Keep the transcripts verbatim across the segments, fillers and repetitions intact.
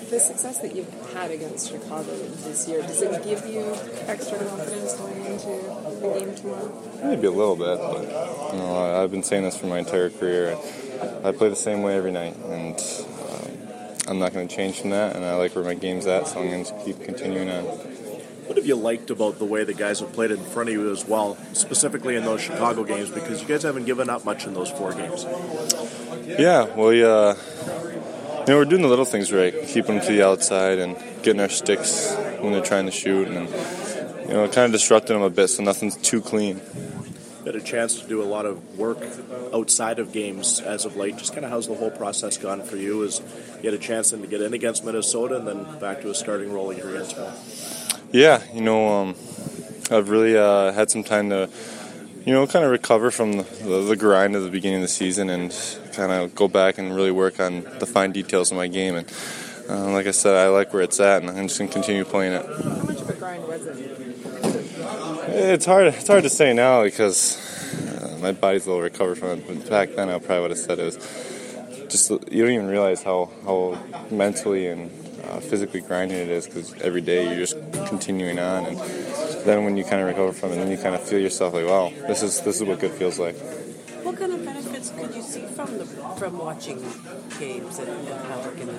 the success that you've had against Chicago this year, does it give you extra confidence going into the game tomorrow? Maybe a little bit, but you know, I've been saying this for my entire career. I play the same way every night, and uh, I'm not going to change from that, and I like where my game's at, so I'm going to keep continuing on. What have you liked about the way the guys have played in front of you as well, specifically in those Chicago games, because you guys haven't given up much in those four games? Yeah, well, uh, you know, we're doing the little things right, keeping them to the outside and getting our sticks when they're trying to shoot, and you know, kind of disrupting them a bit so nothing's too clean. You had a chance to do a lot of work outside of games as of late. Just kind of how's the whole process gone for you? As you had a chance then to get in against Minnesota and then back to a starting role here against them? Yeah, you know, um, I've really uh, had some time to, you know, kind of recover from the, the, the grind of the beginning of the season and kind of go back and really work on the fine details of my game. And uh, like I said, I like where it's at, and I'm just going to continue playing it. How much of a grind was it? It's hard. It's hard to say now because uh, my body's a little recovered from it. But back then, I probably would have said it was just. You don't even realize how how mentally and uh, physically grinding it is, because every day you're just continuing on, and then when you kind of recover from it, then you kind of feel yourself like, wow, this is this is what good feels like. What kind of benefits could you see from the from watching games and, and how they're going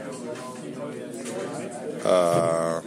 to? Uh,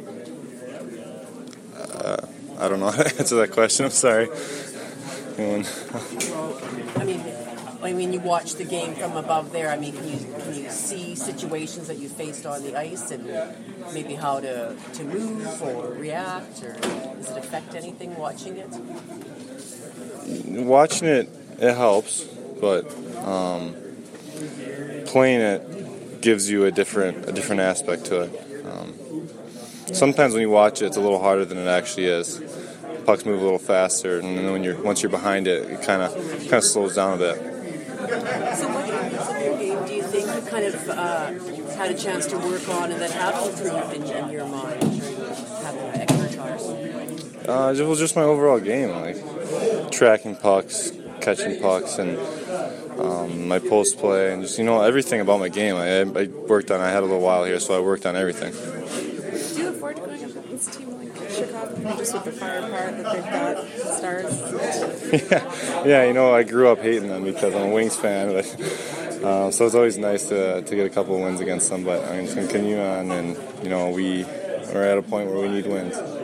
uh, I don't know how to answer that question. I'm sorry. Well, I mean, I mean, you watch the game from above there. I mean, can you can you see situations that you faced on the ice and maybe how to, to move or react, or does it affect anything watching it? Watching it, it helps, but um, playing it gives you a different a different aspect to it. Um, sometimes when you watch it, it's a little harder than it actually is. Pucks move a little faster, and then when you're once you're behind it, it kind of kind of slows down a bit. So what areas of your game do you think you kind of uh, had a chance to work on and that have improved in, in your mind during having exercise? Uh, just, well, just my overall game, like tracking pucks, catching pucks, and um, my post play, and just, you know, everything about my game. I, I worked on. I had a little while here, so I worked on everything. Do you look forward to going up against a team like Chicago, just with the firepower that they've got, stars? yeah, yeah. You know, I grew up hating them because I'm a Wings fan, but uh, so it's always nice to to get a couple of wins against them. But I'm just going to continue on, and you know, we are at a point where we need wins.